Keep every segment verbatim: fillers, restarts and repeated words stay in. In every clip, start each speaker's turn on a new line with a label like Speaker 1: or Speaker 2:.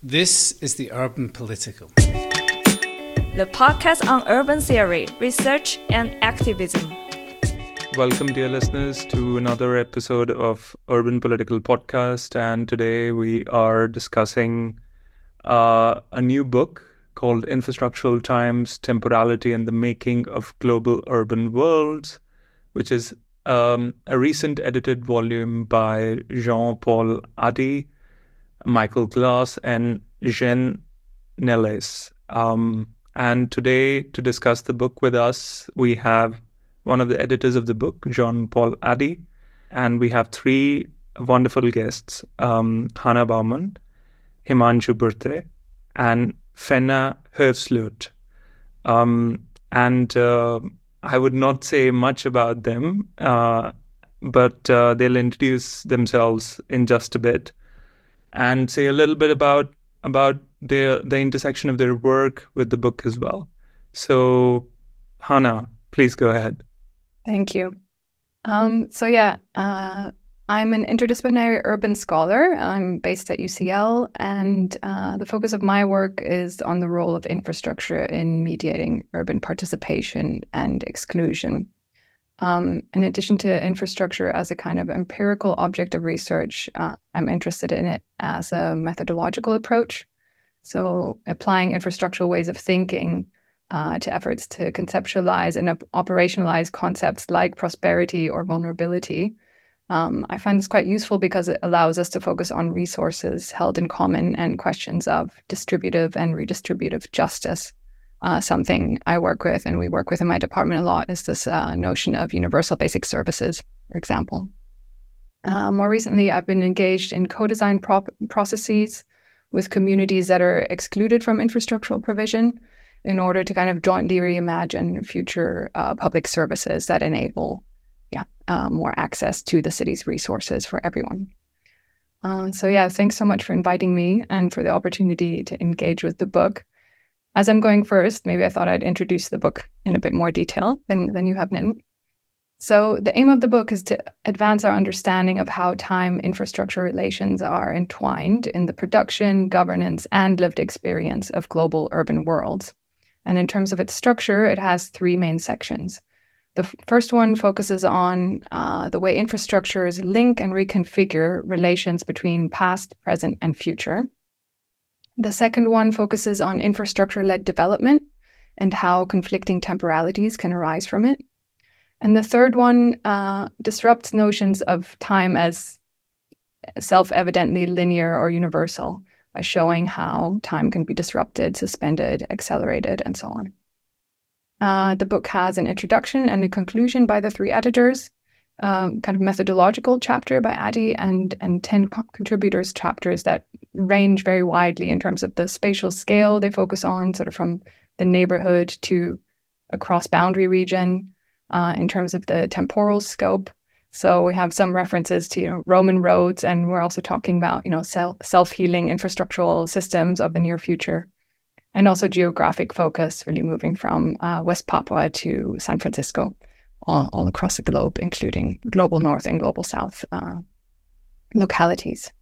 Speaker 1: This is the Urban Political,
Speaker 2: the podcast on urban theory, research, and activism.
Speaker 3: Welcome, dear listeners, to another episode of Urban Political Podcast. And today we are discussing uh, a new book called Infrastructural Times, Temporality and the Making of Global Urban Worlds, which is um, a recent edited volume by Jean-Paul Addy, Michael Glass, and Jean Nellis. Um, and today, to discuss the book with us, we have one of the editors of the book, Jean-Paul Addy, and we have three wonderful guests, um, Hannah Baumann, Himanshu Burtre, and Fenna Høvsluet. Um, and uh, I would not say much about them, uh, but uh, they'll introduce themselves in just a bit and say a little bit about about the the intersection of their work with the book as well. So, Hannah, please go ahead.
Speaker 4: Thank you. Um, so yeah, uh, I'm an interdisciplinary urban scholar. I'm based at U C L, and uh, the focus of my work is on the role of infrastructure in mediating urban participation and exclusion. Um, in addition to infrastructure as a kind of empirical object of research, uh, I'm interested in it as a methodological approach. So applying infrastructural ways of thinking uh, to efforts to conceptualize and op- operationalize concepts like prosperity or vulnerability. Um, I find this quite useful because it allows us to focus on resources held in common and questions of distributive and redistributive justice. Uh, something I work with and we work with in my department a lot is this uh, notion of universal basic services, for example. Uh, more recently, I've been engaged in co-design pro- processes with communities that are excluded from infrastructural provision in order to kind of jointly reimagine future uh, public services that enable yeah, uh, more access to the city's resources for everyone. Uh, so yeah, thanks so much for inviting me and for the opportunity to engage with the book. As I'm going first, maybe I thought I'd introduce the book in a bit more detail than, than you have, Nitin. So the aim of the book is to advance our understanding of how time-infrastructure relations are entwined in the production, governance, and lived experience of global urban worlds. And in terms of its structure, it has three main sections. The f- first one focuses on uh, the way infrastructures link and reconfigure relations between past, present, and future. The second one focuses on infrastructure-led development and how conflicting temporalities can arise from it. And the third one uh, disrupts notions of time as self-evidently linear or universal by showing how time can be disrupted, suspended, accelerated, and so on. Uh, the book has an introduction and a conclusion by the three editors, um, kind of methodological chapter by Addy, and, and ten co- contributors chapters that range very widely in terms of the spatial scale they focus on, sort of from the neighborhood to a cross-boundary region, uh, in terms of the temporal scope. So we have some references to, you know, Roman roads, and we're also talking about, you know, self, self-healing infrastructural systems of the near future, and also geographic focus, really moving from uh, West Papua to San Francisco, all, all across the globe, including global north and global south uh, localities.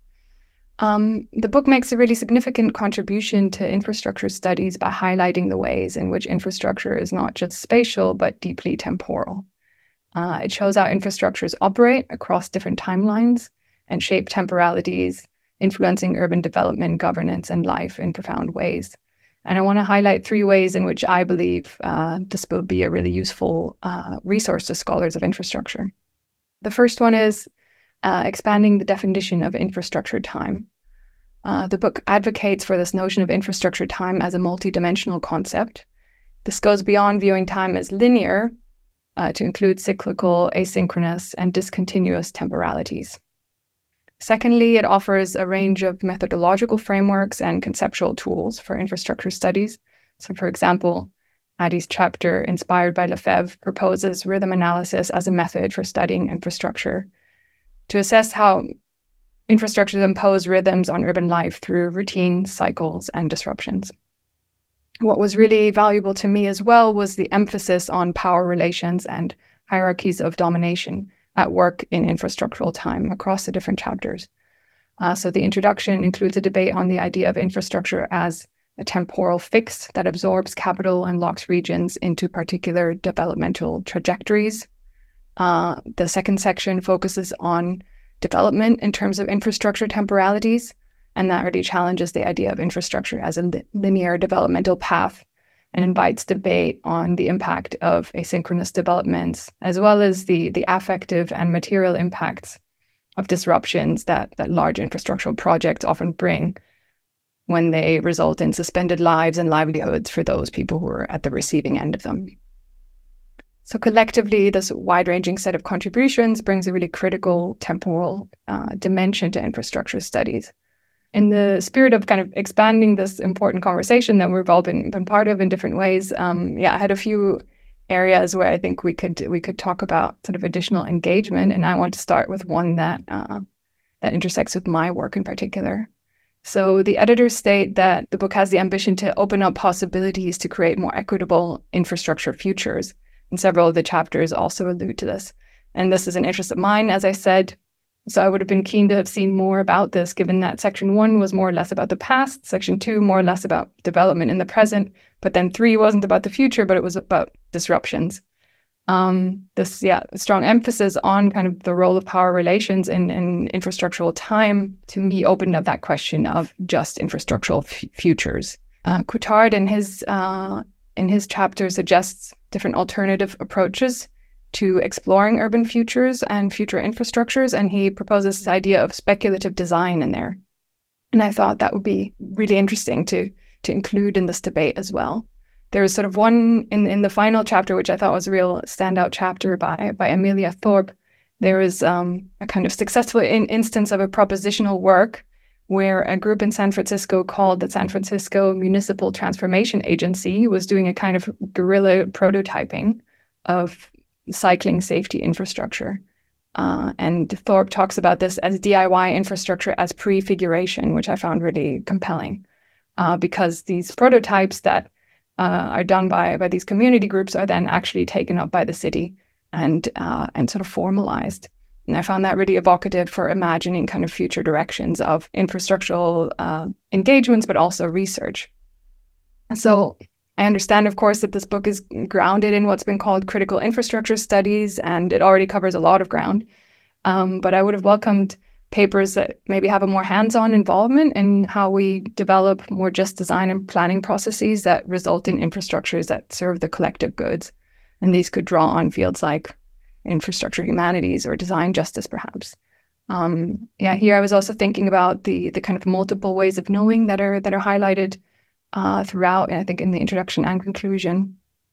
Speaker 4: Um, the book makes a really significant contribution to infrastructure studies by highlighting the ways in which infrastructure is not just spatial, but deeply temporal. Uh, it shows how infrastructures operate across different timelines and shape temporalities, influencing urban development, governance, and life in profound ways. And I want to highlight three ways in which I believe uh, this will be a really useful uh, resource to scholars of infrastructure. The first one is Uh, expanding the definition of infrastructure time. Uh, the book advocates for this notion of infrastructure time as a multidimensional concept. This goes beyond viewing time as linear uh, to include cyclical, asynchronous, and discontinuous temporalities. Secondly, it offers a range of methodological frameworks and conceptual tools for infrastructure studies. So, for example, Addy's chapter, inspired by Lefebvre, proposes rhythm analysis as a method for studying infrastructure, to assess how infrastructures impose rhythms on urban life through routines, cycles, and disruptions. What was really valuable to me as well was the emphasis on power relations and hierarchies of domination at work in infrastructural time across the different chapters. Uh, so the introduction includes a debate on the idea of infrastructure as a temporal fix that absorbs capital and locks regions into particular developmental trajectories. Uh, the second section focuses on development in terms of infrastructure temporalities, and that really challenges the idea of infrastructure as a li- linear developmental path and invites debate on the impact of asynchronous developments, as well as the, the affective and material impacts of disruptions that, that large infrastructural projects often bring when they result in suspended lives and livelihoods for those people who are at the receiving end of them. So collectively, this wide-ranging set of contributions brings a really critical temporal uh, dimension to infrastructure studies. In the spirit of kind of expanding this important conversation that we've all been, been part of in different ways, um, yeah, I had a few areas where I think we could we could talk about sort of additional engagement, and I want to start with one that uh, that intersects with my work in particular. So the editors state that the book has the ambition to open up possibilities to create more equitable infrastructure futures. And several of the chapters also allude to this. And this is an interest of mine, as I said. So I would have been keen to have seen more about this, given that section one was more or less about the past, section two more or less about development in the present, but then three wasn't about the future, but it was about disruptions. Um, this, yeah, strong emphasis on kind of the role of power relations in, in infrastructural time, to me, opened up that question of just infrastructural f- futures. Uh, Coutard in his uh, in his chapter suggests different alternative approaches to exploring urban futures and future infrastructures, and he proposes this idea of speculative design in there. And I thought that would be really interesting to to include in this debate as well. There was sort of one in, in the final chapter, which I thought was a real standout chapter by, by Amelia Thorpe. There was um, a kind of successful in, instance of a propositional work where a group in San Francisco called the San Francisco Municipal Transformation Agency was doing a kind of guerrilla prototyping of cycling safety infrastructure. Uh, and Thorpe talks about this as D I Y infrastructure as prefiguration, which I found really compelling uh, because these prototypes that Uh, are done by by these community groups are then actually taken up by the city and uh, and sort of formalized. And I found that really evocative for imagining kind of future directions of infrastructural uh, engagements, but also research. So I understand, of course, that this book is grounded in what's been called critical infrastructure studies, and it already covers a lot of ground. Um, but I would have welcomed papers that maybe have a more hands-on involvement in how we develop more just design and planning processes that result in infrastructures that serve the collective goods. And these could draw on fields like infrastructure humanities or design justice, perhaps. Um, yeah, here I was also thinking about the the kind of multiple ways of knowing that are that are highlighted uh, throughout, and I think in the introduction and conclusion.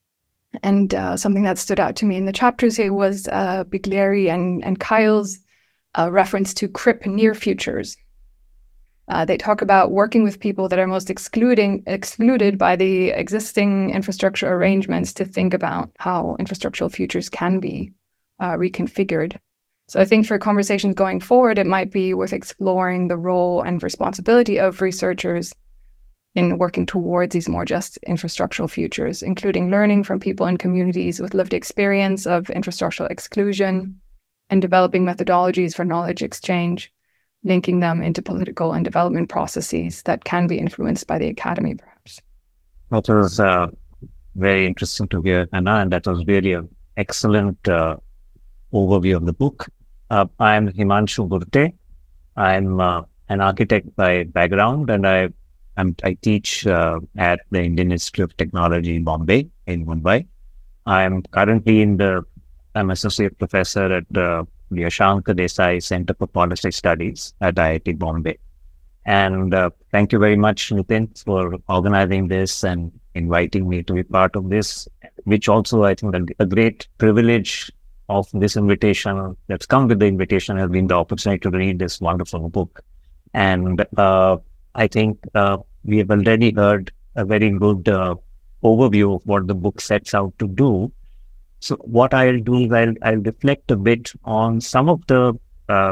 Speaker 4: And uh, something that stood out to me in the chapters here was uh, Biglieri and, and Kyle's uh, reference to C R I P near futures. Uh, they talk about working with people that are most excluding excluded by the existing infrastructure arrangements to think about how infrastructural futures can be uh, reconfigured. So I think for conversations going forward, it might be worth exploring the role and responsibility of researchers in working towards these more just infrastructural futures, including learning from people in communities with lived experience of infrastructural exclusion and developing methodologies for knowledge exchange, linking them into political and development processes that can be influenced by the academy, perhaps.
Speaker 5: That was uh, very interesting to hear, Anna, and that was really an excellent uh, overview of the book. Uh, I'm Himanshu Gurte. I'm uh, an architect by background, and I I'm, I teach uh, at the Indian Institute of Technology in Bombay, in Mumbai. I'm currently in the, I'm associate professor at the Yashank Desai Center for Policy Studies at I I T Bombay. And uh, thank you very much, Nitin, for organizing this and inviting me to be part of this, which also I think a, a great privilege of this invitation that's come with the invitation has been the opportunity to read this wonderful book. And uh, I think uh, we have already heard a very good uh, overview of what the book sets out to do. So what I'll do is I'll, I'll reflect a bit on some of the uh,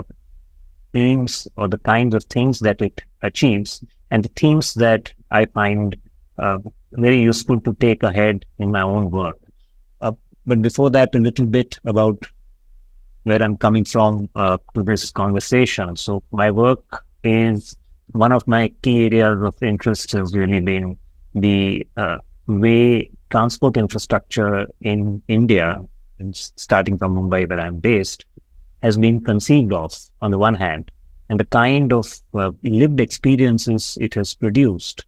Speaker 5: themes or the kinds of things that it achieves and the themes that I find uh, very useful to take ahead in my own work. Uh, but before that, a little bit about where I'm coming from uh, to this conversation. So my work is one of my key areas of interest has really been the uh, way transport infrastructure in India, and starting from Mumbai where I'm based, has been conceived of on the one hand, and the kind of uh, lived experiences it has produced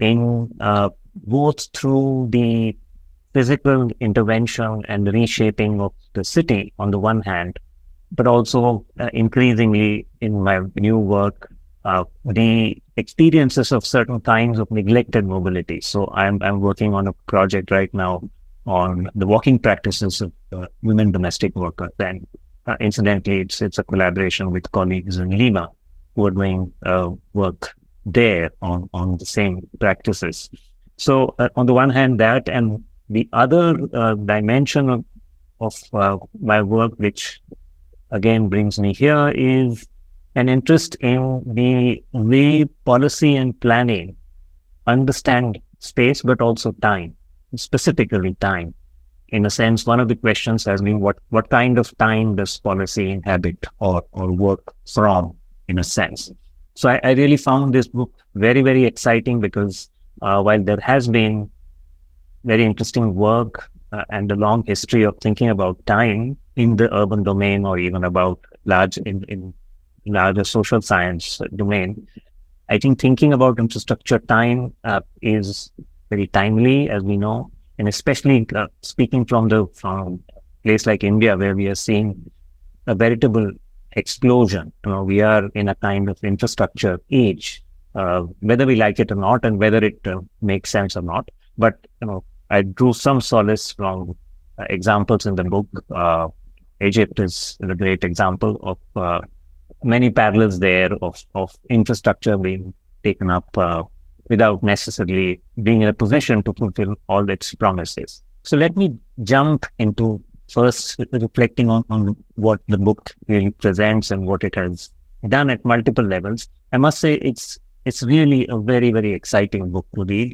Speaker 5: in uh, both through the physical intervention and reshaping of the city on the one hand, but also uh, increasingly in my new work, uh, the experiences of certain kinds of neglected mobility. So I'm I'm working on a project right now on the walking practices of uh, women domestic workers. And uh, incidentally, it's it's a collaboration with colleagues in Lima who are doing uh, work there on, on the same practices. So uh, on the one hand, that, and the other uh, dimension of, of uh, my work, which again brings me here, is an interest in the way policy and planning understand space, but also time, specifically time. In a sense, one of the questions has been what, what kind of time does policy inhabit or, or work from, in a sense. So I, I really found this book very, very exciting because uh, while there has been very interesting work uh, and a long history of thinking about time in the urban domain or even about large in, in larger social science domain, I think thinking about infrastructure time uh, is very timely, as we know, and especially uh, speaking from the from a place like India, where we are seeing a veritable explosion. You know, we are in a kind of infrastructure age, uh, whether we like it or not, and whether it uh, makes sense or not. But you know, I drew some solace from uh, examples in the book. Uh, Egypt is a great example of uh, many parallels there of of infrastructure being taken up uh, without necessarily being in a position to fulfill all its promises. So let me jump into first reflecting on, on what the book really presents and what it has done at multiple levels. I must say it's it's really a very, very exciting book to read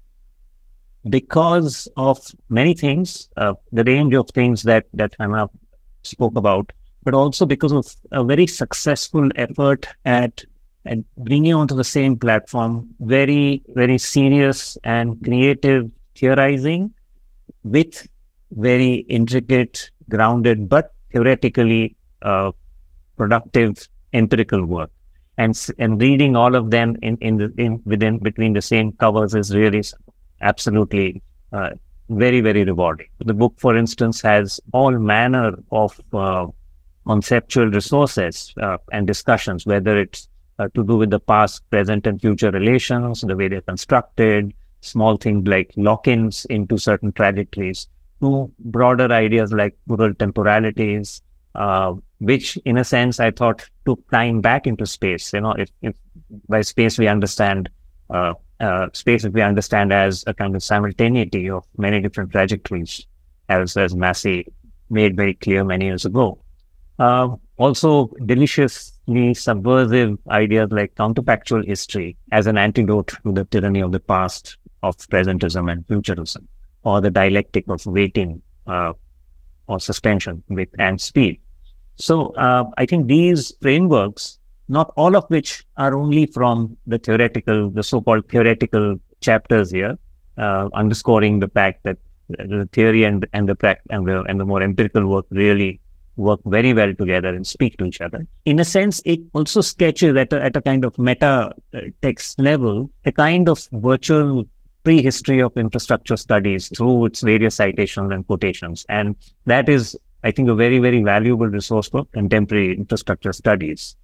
Speaker 5: because of many things, uh, the range of things that, that Hannah spoke about, but also because of a very successful effort at and bringing onto the same platform very, very serious and creative theorizing with very intricate, grounded, but theoretically uh, productive empirical work. And and reading all of them in in the in within between the same covers is really absolutely uh, very, very rewarding. The book, for instance, has all manner of uh, conceptual resources uh, and discussions, whether it's Uh, to do with the past, present, and future relations, the way they're constructed, small things like lock-ins into certain trajectories, to broader ideas like plural temporalities, uh, which in a sense I thought took time back into space. You know, if, if by space we understand uh, uh, space, if we understand as a kind of simultaneity of many different trajectories, as as Massey made very clear many years ago. Uh, also, deliciously subversive ideas like counterfactual history as an antidote to the tyranny of the past of presentism and futurism, or the dialectic of waiting uh, or suspension with and speed. So uh, I think these frameworks, not all of which are only from the theoretical, the so-called theoretical chapters here, uh, underscoring the fact that the theory and and the prac- and the and the more empirical work really work very well together and speak to each other. In a sense, it also sketches at a, at a kind of meta text level, a kind of virtual prehistory of infrastructure studies through its various citations and quotations. And that is, I think, a very, very valuable resource for contemporary infrastructure studies.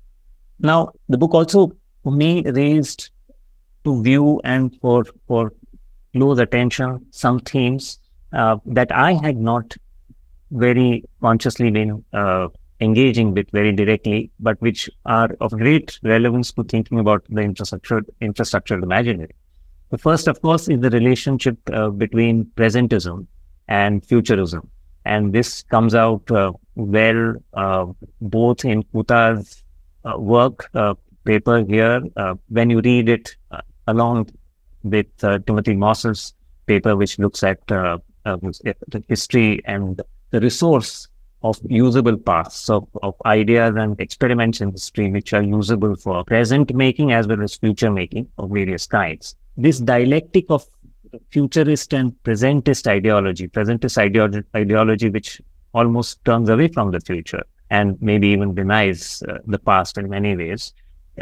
Speaker 5: Now, the book also, for me, raised to view and for, for close attention some themes uh, that I had not very consciously been uh, engaging with very directly, but which are of great relevance to thinking about the infrastructure, infrastructure imaginary. The first, of course, is the relationship uh, between presentism and futurism. And this comes out uh, well uh, both in Kuta's uh, work, uh, paper here, uh, when you read it uh, along with uh, Timothy Moss's paper, which looks at uh, uh, the history and the resource of usable paths of, of ideas and experiments in history which are usable for present making as well as future making of various kinds. This dialectic of futurist and presentist ideology, presentist ideology, ideology which almost turns away from the future and maybe even denies uh, the past in many ways,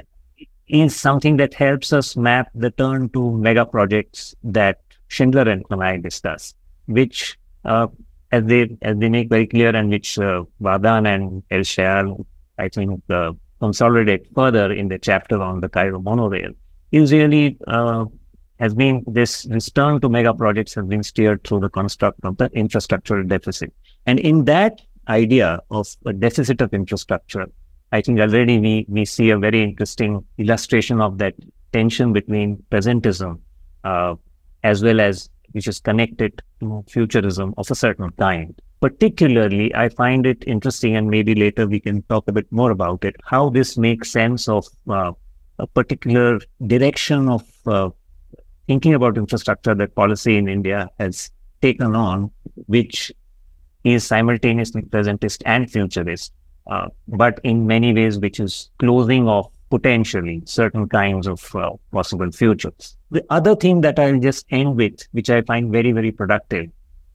Speaker 5: is something that helps us map the turn to mega projects that Schindler and Knight discuss, which uh, as they as they make very clear and which uh, Vadan and El Shayal, I think, uh, consolidate further in the chapter on the Cairo monorail, is really uh, has been this, this turn to mega projects has been steered through the construct of the infrastructural deficit. And in that idea of a deficit of infrastructure, I think already we, we see a very interesting illustration of that tension between presentism uh, as well as which is connected to futurism of a certain kind. Particularly, I find it interesting, and maybe later we can talk a bit more about it, how this makes sense of uh, a particular direction of uh, thinking about infrastructure that policy in India has taken on, which is simultaneously presentist and futurist, uh, but in many ways which is closing off potentially certain kinds of uh, possible futures. The other thing that I'll just end with, which I find very, very productive,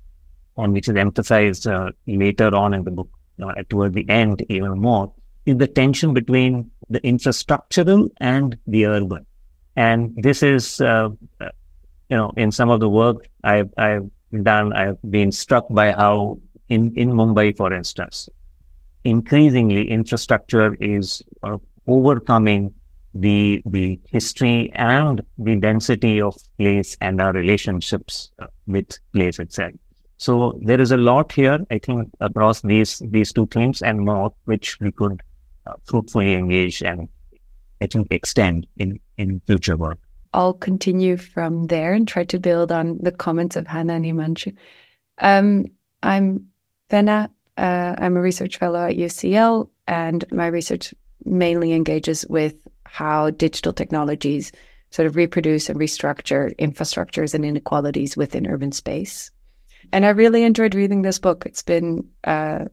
Speaker 5: on which is emphasized uh, later on in the book, uh, toward the end even more, is the tension between the infrastructural and the urban. And this is, uh, you know, in some of the work I've, I've done, I've been struck by how in, in Mumbai, for instance, increasingly infrastructure is uh, overcoming the the history and the density of place and our relationships uh, with place itself. So there is a lot here, I think, across these these two themes and more, which we could uh, fruitfully engage and I think extend in, in future work.
Speaker 4: I'll continue from there and try to build on the comments of Hannah and Himanshu. Um, I'm Venna. Uh, I'm a research fellow at U C L, and my research mainly engages with how digital technologies sort of reproduce and restructure infrastructures and inequalities within urban space. And I really enjoyed reading this book. It's been uh,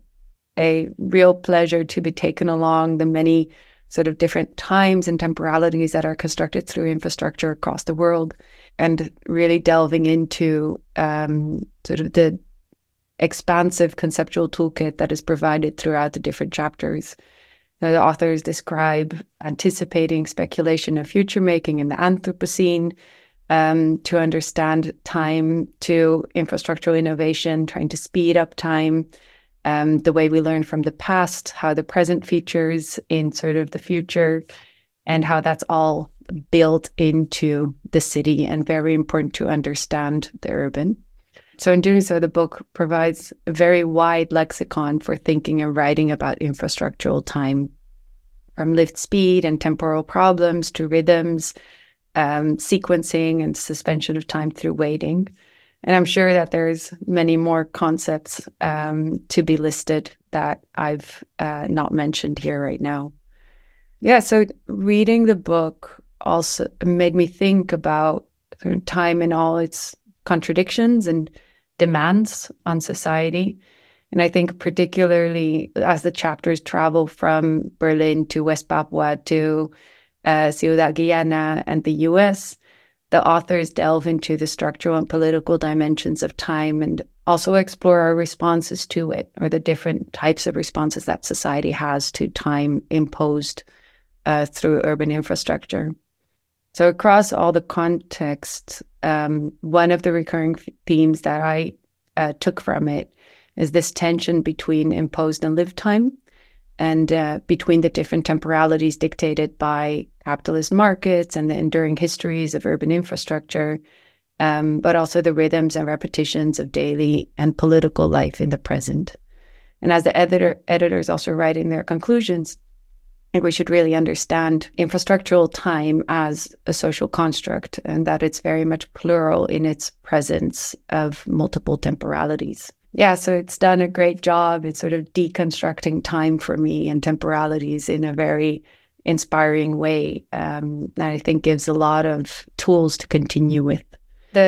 Speaker 4: a real pleasure to be taken along the many sort of different times and temporalities that are constructed through infrastructure across the world, and really delving into um, sort of the expansive conceptual toolkit that is provided throughout the different chapters. Now, the authors describe anticipating speculation of future making in the Anthropocene, um, to understand time, to infrastructural innovation, trying to speed up time, um, the way we learn from the past, how the present features in sort of the future, and how that's all built into the city and very important to understand the urban. So in doing so, the book provides a very wide lexicon for thinking and writing about infrastructural time, from lived speed and temporal problems to rhythms, um, sequencing and suspension of time through waiting. And I'm sure that there's many more concepts um, to be listed that I've uh, not mentioned here right now. Yeah, so reading the book also made me think about time and all its contradictions and demands on society. And I think particularly as the chapters travel from Berlin to West Papua to uh, Ciudad Guyana and the U S, the authors delve into the structural and political dimensions of time and also explore our responses to it, or the different types of responses that society has to time imposed uh, through urban infrastructure. So across all the contexts, um, one of the recurring themes that I uh, took from it is this tension between imposed and lived time, and uh, between the different temporalities dictated by capitalist markets and the enduring histories of urban infrastructure, um, but also the rhythms and repetitions of daily and political life in the present. And as the editor editors also write in their conclusions, I think we should really understand infrastructural time as a social construct, and that it's very much plural in its presence of multiple temporalities. Yeah, so it's done a great job. It's sort of deconstructing time for me and temporalities in a very inspiring way, um, that I think gives a lot of tools to continue with. The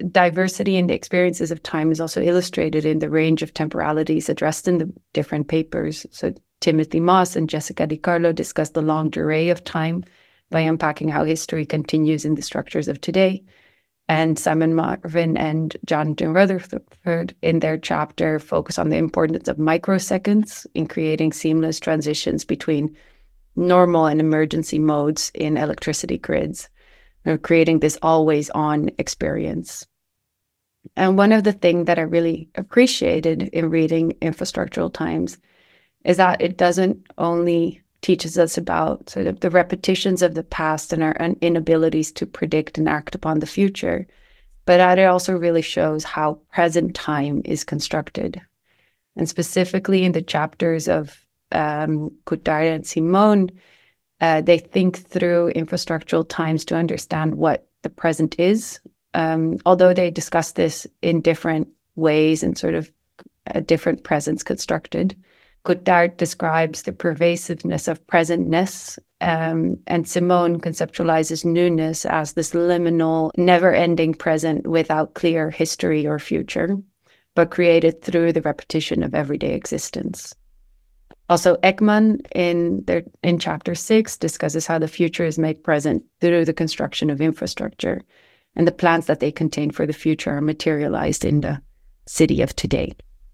Speaker 6: diversity in the experiences of time is also illustrated in the range of temporalities addressed in the different papers. So Timothy Moss and Jessica Di Carlo discuss the long durée of time by unpacking how history continues in the structures of today. And Simon Marvin and Jonathan Rutherford, in their chapter, focus on the importance of microseconds in creating seamless transitions between normal and emergency modes in electricity grids, or creating this always-on experience. And one of the things that I really appreciated in reading Infrastructural Times is that it doesn't only teaches us about sort of the repetitions of the past and our inabilities to predict and act upon the future, but that it also really shows how present time is constructed. And specifically in the chapters of um, Coutard and Simone, uh, they think through infrastructural times to understand what the present is, um, although they discuss this in different ways and sort of a different presence constructed. Coutard describes the pervasiveness of presentness, um, and Simone conceptualizes newness as this liminal, never-ending present without clear history or future, but created through the repetition of everyday existence. Also, Ekman, in, their, in chapter six, discusses how the future is made present through the construction of infrastructure, and the plans that they contain for the future are materialized in the city of today.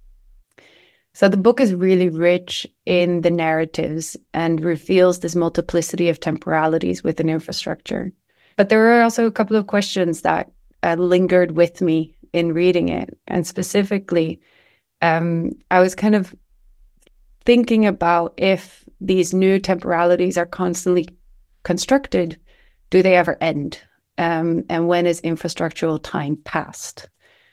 Speaker 6: So the book is really rich in the narratives and reveals this multiplicity of temporalities within infrastructure. But there are also a couple of questions that uh, lingered with me in reading it. And specifically, um, I was kind of thinking about if these new temporalities are constantly constructed, do they ever end? Um, and when is infrastructural time past?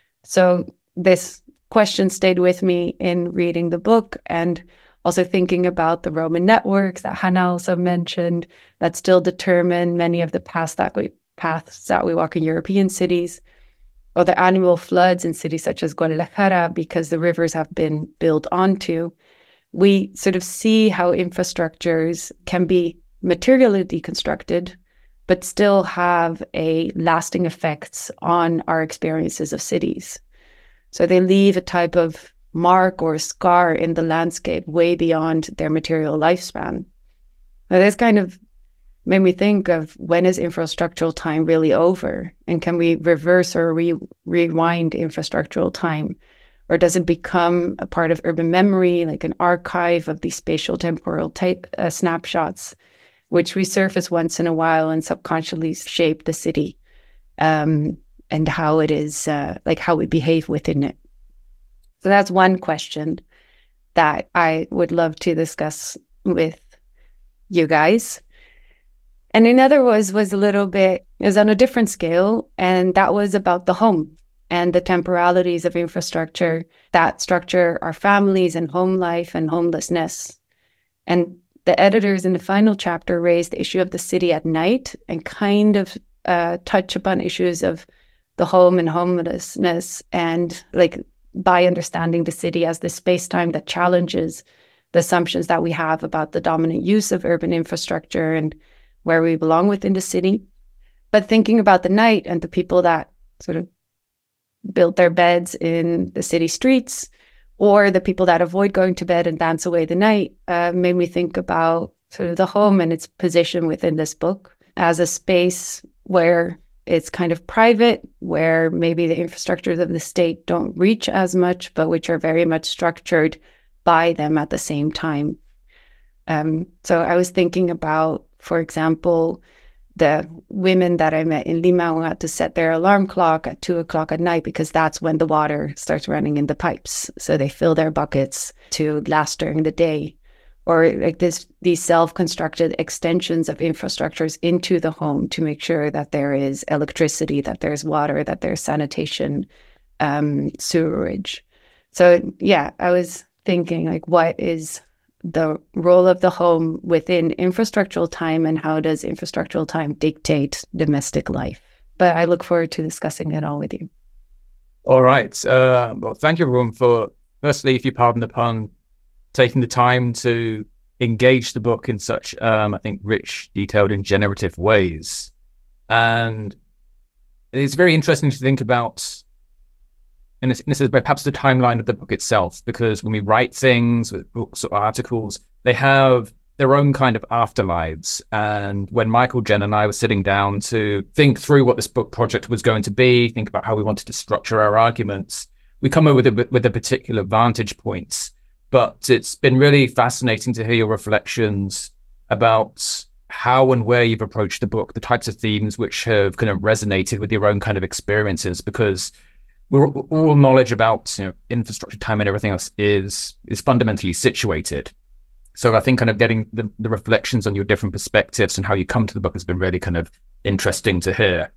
Speaker 6: So this question stayed with me in reading the book, and also thinking about the Roman networks that Hannah also mentioned that still determine many of the paths that we, paths that we walk in European cities, or the annual floods in cities such as Guadalajara because the rivers have been built onto. We sort of see how infrastructures can be materially deconstructed, but still have a lasting effects on our experiences of cities. So they leave a type of mark or scar in the landscape way beyond their material lifespan. Now, this kind of made me think of, when is infrastructural time really over? And can we reverse or re- rewind infrastructural time? Or does it become a part of urban memory, like an archive of these spatial temporal type uh, snapshots, which resurface once in a while and subconsciously shape the city? Um, and how it is, uh, like how we behave within it. So that's one question that I would love to discuss with you guys. And another was, was a little bit, is on a different scale, and that was about the home and the temporalities of infrastructure that structure our families and home life and homelessness. And the editors in the final chapter raised the issue of the city at night and kind of uh, touch upon issues of the home and homelessness, and like by understanding the city as the space-time that challenges the assumptions that we have about the dominant use of urban infrastructure and where we belong within the city. But thinking about the night and the people that sort of build their beds in the city streets, or the people that avoid going to bed and dance away the night, uh, made me think about sort of the home and its position within this book as a space where it's kind of private, where maybe the infrastructures of the state don't reach as much, but which are very much structured by them at the same time. Um, so I was thinking about, for example, the women that I met in Lima who had to set their alarm clock at two o'clock at night because that's when the water starts running in the pipes. So they fill their buckets to last during the day. Or like this, these self-constructed extensions of infrastructures into the home to make sure that there is electricity, that there's water, that there's sanitation, um, sewerage. So yeah, I was thinking, like, what is the role of the home within infrastructural time, and how does infrastructural time dictate domestic life? But I look forward to discussing it all with you.
Speaker 7: All right. Uh, well, thank you, everyone, for, firstly, if you pardon the pun, taking the time to engage the book in such, um, I think, rich, detailed, and generative ways. And it's very interesting to think about, and this, this is perhaps the timeline of the book itself, because when we write things with books or articles, they have their own kind of afterlives. And when Michael, Jen, and I were sitting down to think through what this book project was going to be, think about how we wanted to structure our arguments, we come up with a, with a particular vantage points. But it's been really fascinating to hear your reflections about how and where you've approached the book, the types of themes which have kind of resonated with your own kind of experiences, because we're all knowledge about, you know, infrastructure, time, and everything else is is fundamentally situated. So I think kind of getting the, the reflections on your different perspectives and how you come to the book has been really kind of interesting to hear.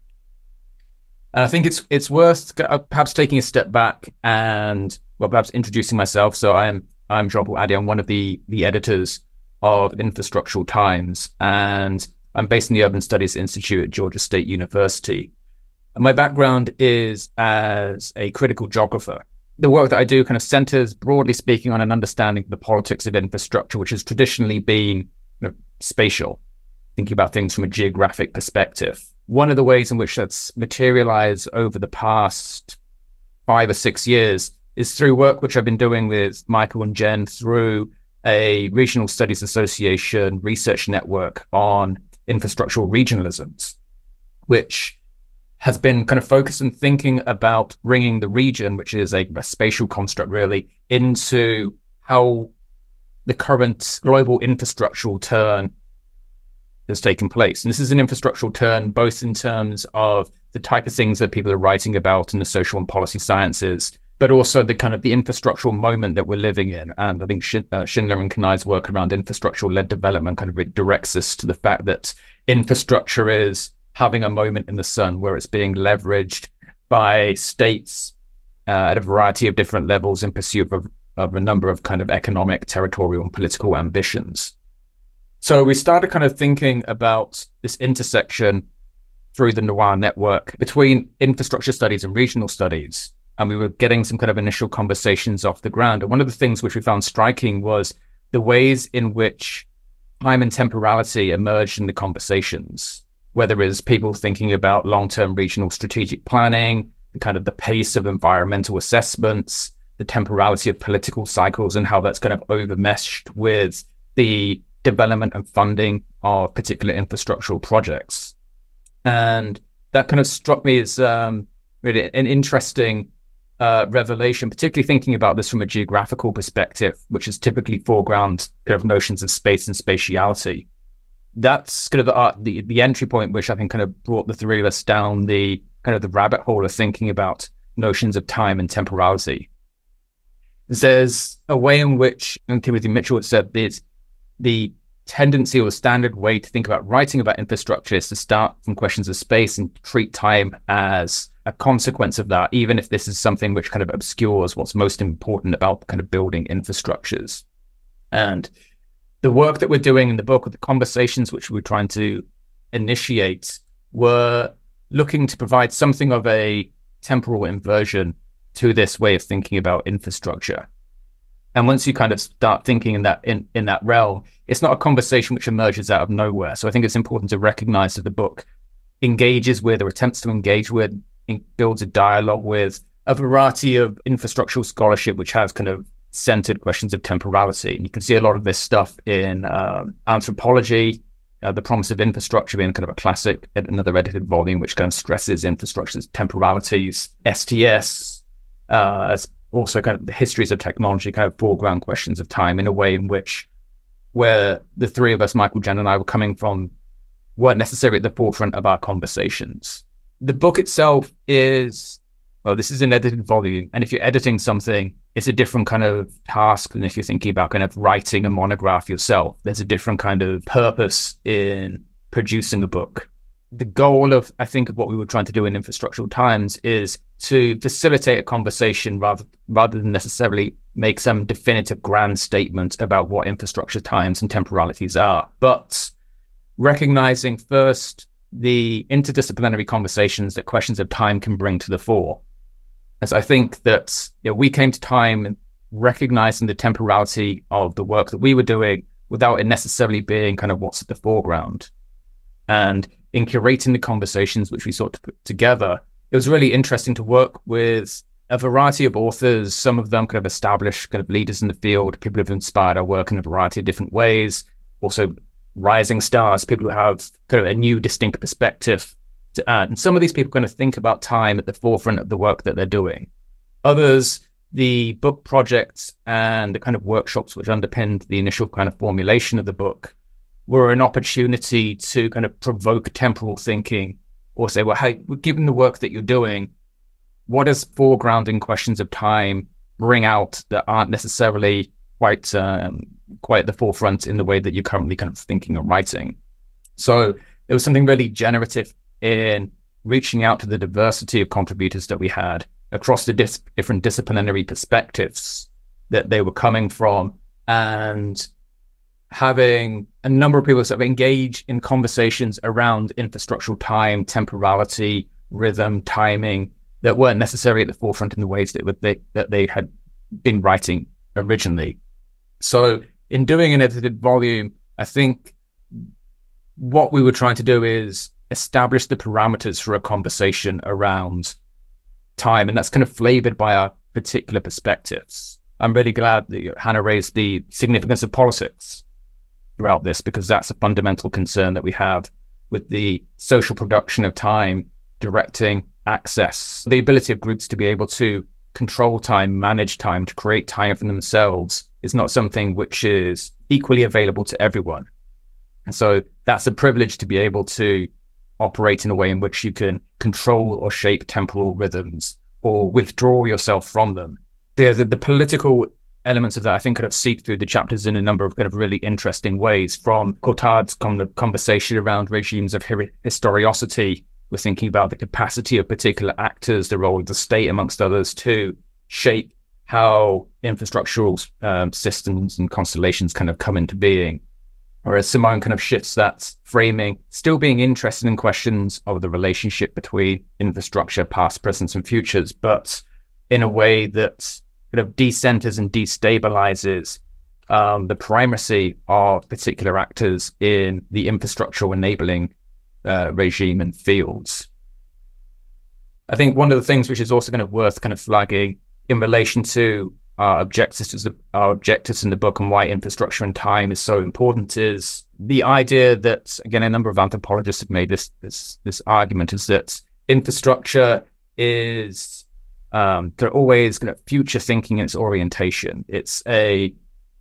Speaker 7: And I think it's it's worth perhaps taking a step back and, well, perhaps introducing myself. So I am I'm Jean-Paul Addy. I'm one of the the editors of Infrastructural Times, and I'm based in the Urban Studies Institute at Georgia State University. And my background is as a critical geographer. The work that I do kind of centers, broadly speaking, on an understanding of the politics of infrastructure, which has traditionally been, you know, spatial, thinking about things from a geographic perspective. One of the ways in which that's materialized over the past five or six years is through work which I've been doing with Michael and Jen through a Regional Studies Association research network on infrastructural regionalisms, which has been kind of focused on thinking about bringing the region, which is a, a spatial construct really, into how the current global infrastructural turn has taken place. And this is an infrastructural turn both in terms of the type of things that people are writing about in the social and policy sciences, but also the kind of the infrastructural moment that we're living in. And I think Sch- uh, Schindler and Kanai's work around infrastructural-led development kind of directs us to the fact that infrastructure is having a moment in the sun where it's being leveraged by states uh, at a variety of different levels in pursuit of, of a number of kind of economic, territorial, and political ambitions. So we started kind of thinking about this intersection through the Noir network between infrastructure studies and regional studies. And we were getting some kind of initial conversations off the ground. And one of the things which we found striking was the ways in which time and temporality emerged in the conversations, whether it's people thinking about long-term regional strategic planning, the kind of the pace of environmental assessments, the temporality of political cycles, and how that's kind of overmeshed with the development and funding of particular infrastructural projects. And that kind of struck me as um, really an interesting uh, revelation, particularly thinking about this from a geographical perspective, which is typically foreground kind of notions of space and spatiality. That's kind of the, uh, the the entry point, which I think kind of brought the three of us down the kind of the rabbit hole of thinking about notions of time and temporality. There's a way in which, and Timothy Mitchell had said, there's the tendency or the standard way to think about writing about infrastructure is to start from questions of space and treat time as a consequence of that, even if this is something which kind of obscures what's most important about kind of building infrastructures. And the work that we're doing in the book, or the conversations which we're trying to initiate, were looking to provide something of a temporal inversion to this way of thinking about infrastructure. And once you kind of start thinking in that in, in that realm, it's not a conversation which emerges out of nowhere. So I think it's important to recognize that the book engages with, or attempts to engage with, builds a dialogue with a variety of infrastructural scholarship which has kind of centered questions of temporality. And you can see a lot of this stuff in uh, anthropology, uh, The Promise of Infrastructure being kind of a classic, another edited volume which kind of stresses infrastructure's temporalities. S T S, uh, also kind of the histories of technology, kind of foreground questions of time in a way in which where the three of us, Michael, Jen, and I, were coming from, weren't necessarily at the forefront of our conversations. The book itself is, well, this is an edited volume, and if you're editing something, it's a different kind of task than if you're thinking about kind of writing a monograph yourself. There's a different kind of purpose in producing a book. The goal of, I think, of what we were trying to do in Infrastructural Times is to facilitate a conversation rather, rather than necessarily make some definitive grand statement about what infrastructure times and temporalities are, but recognizing first the interdisciplinary conversations that questions of time can bring to the fore. As I think that, you know, we came to time recognizing the temporality of the work that we were doing without it necessarily being kind of what's at the foreground. And in curating the conversations which we sought to put together, it was really interesting to work with a variety of authors, some of them kind of established kind of leaders in the field, people who have inspired our work in a variety of different ways, also rising stars, people who have kind of a new distinct perspective to add. And some of these people kind of think about time at the forefront of the work that they're doing. Others, the book projects and the kind of workshops which underpinned the initial kind of formulation of the book were an opportunity to kind of provoke temporal thinking or say, well, hey, given the work that you're doing, what does foregrounding questions of time bring out that aren't necessarily quite um, quite at the forefront in the way that you're currently kind of thinking or writing? So there was something really generative in reaching out to the diversity of contributors that we had across the dis- different disciplinary perspectives that they were coming from, and having a number of people sort of engage in conversations around infrastructural time, temporality, rhythm, timing, that weren't necessarily at the forefront in the ways that they, that they had been writing originally. So in doing an edited volume, I think what we were trying to do is establish the parameters for a conversation around time, and that's kind of flavored by our particular perspectives. I'm really glad that Hannah raised the significance of politics throughout this, because that's a fundamental concern that we have with the social production of time, directing access, the ability of groups to be able to control time, manage time, to create time for themselves is not something which is equally available to everyone. And so that's a privilege to be able to operate in a way in which you can control or shape temporal rhythms or withdraw yourself from them. The, the, the political elements of that, I think, kind of seep through the chapters in a number of kind of really interesting ways, from Cottard's con- conversation around regimes of hi- historiosity. We're thinking about the capacity of particular actors, the role of the state, amongst others, to shape how infrastructural um, systems and constellations kind of come into being. Whereas Simone kind of shifts that framing, still being interested in questions of the relationship between infrastructure, past, present, and futures, but in a way that kind of decenters and destabilizes um, the primacy of particular actors in the infrastructural enabling uh, regime and fields. I think one of the things which is also kind of worth kind of flagging in relation to our objectives, our objectives in the book and why infrastructure and time is so important is the idea that, again, a number of anthropologists have made this this this argument, is that infrastructure is um, they're always kind of future thinking in its orientation. It's a